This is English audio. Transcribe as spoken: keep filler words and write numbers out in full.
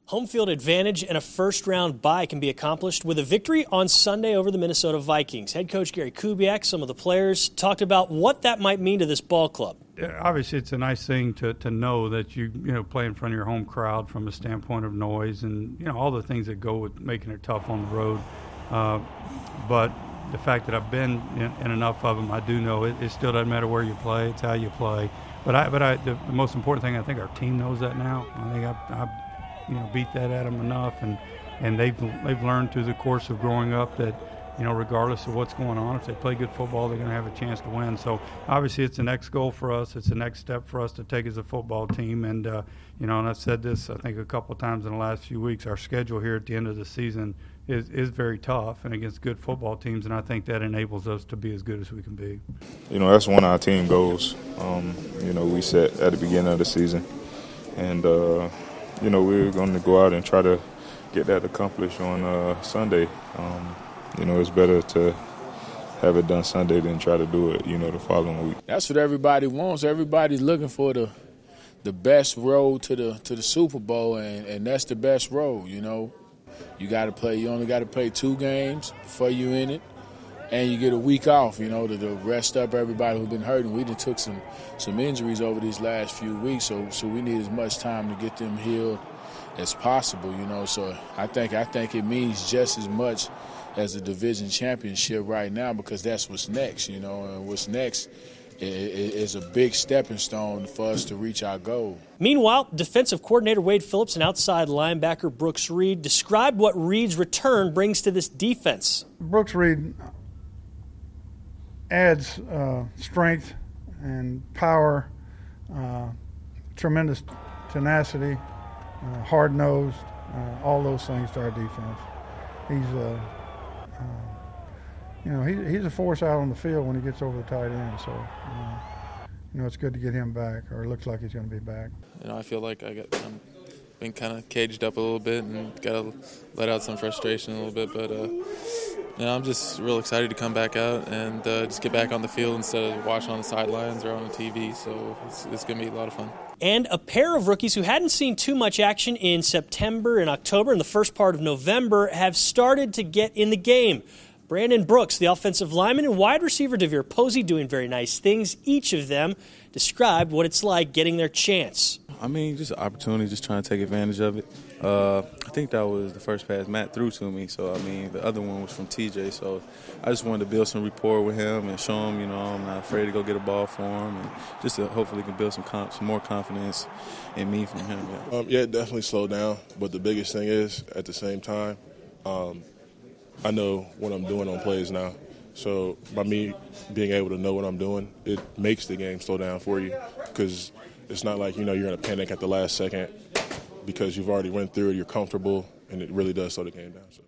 Home field advantage and a first-round bye can be accomplished with a victory on Sunday over the Minnesota Vikings. Head coach Gary Kubiak, some of the players, talked about what that might mean to this ball club. Obviously, it's a nice thing to, to know that you you know play in front of your home crowd from a standpoint of noise and you know all the things that go with making it tough on the road. Uh, but the fact that I've been in, in enough of them, I do know it, it still doesn't matter where you play; it's how you play. But I, but I, the, the most important thing, I think our team knows that now. I think I've, I've you know beat that at them enough, and and they've they've learned through the course of growing up that. You know, regardless of what's going on, if they play good football, they're going to have a chance to win. So, obviously, it's the next goal for us. It's the next step for us to take as a football team. And, uh, you know, and I've said this, I think, a couple of times in the last few weeks, our schedule here at the end of the season is, is very tough and against good football teams, and I think that enables us to be as good as we can be. You know, that's one of our team goals, um, you know, we set at the beginning of the season. And, uh, you know, we're going to go out and try to get that accomplished on uh, Sunday. Um, You know, it's better to have it done Sunday than try to do it, you know, the following week. That's what everybody wants. Everybody's looking for the the best road to the to the Super Bowl, and, and that's the best road, you know. You got to play. You only got to play two games before you in it, and you get a week off, you know, to, to rest up everybody who's been hurting. We done took some some injuries over these last few weeks, so so we need as much time to get them healed as possible, you know. So I think I think it means just as much as a division championship right now, because that's what's next, you know, and what's next is a big stepping stone for us to reach our goal. Meanwhile, defensive coordinator Wade Phillips and outside linebacker Brooks Reed described what Reed's return brings to this defense. Brooks Reed adds uh, strength and power, uh, tremendous tenacity, uh, hard-nosed, uh, all those things to our defense. He's a Uh, you know, he, he's a force out on the field when he gets over the tight end. So, uh, you know, it's good to get him back, or it looks like he's going to be back. You know, I feel like I got I'm been kind of caged up a little bit and got to let out some frustration a little bit. But, uh, you know, I'm just real excited to come back out and uh, just get back on the field instead of watching on the sidelines or on the T V. So it's, it's going to be a lot of fun. And a pair of rookies who hadn't seen too much action in September and October and the first part of November have started to get in the game. Brandon Brooks, the offensive lineman, and wide receiver Devere Posey doing very nice things. Each of them described what it's like getting their chance. I mean, just an opportunity, just trying to take advantage of it. Uh, I think that was the first pass Matt threw to me. So, I mean, the other one was from T J. So, I just wanted to build some rapport with him and show him, you know, I'm not afraid to go get a ball for him. And just to hopefully can build some, comp- some more confidence in me from him. Yeah. Um, yeah, it definitely slowed down. But the biggest thing is, at the same time, um, I know what I'm doing on plays now. So, by me being able to know what I'm doing, it makes the game slow down for you, because it's not like, you know, you're going to panic at the last second because you've already went through it, you're comfortable, and it really does slow the game down. So.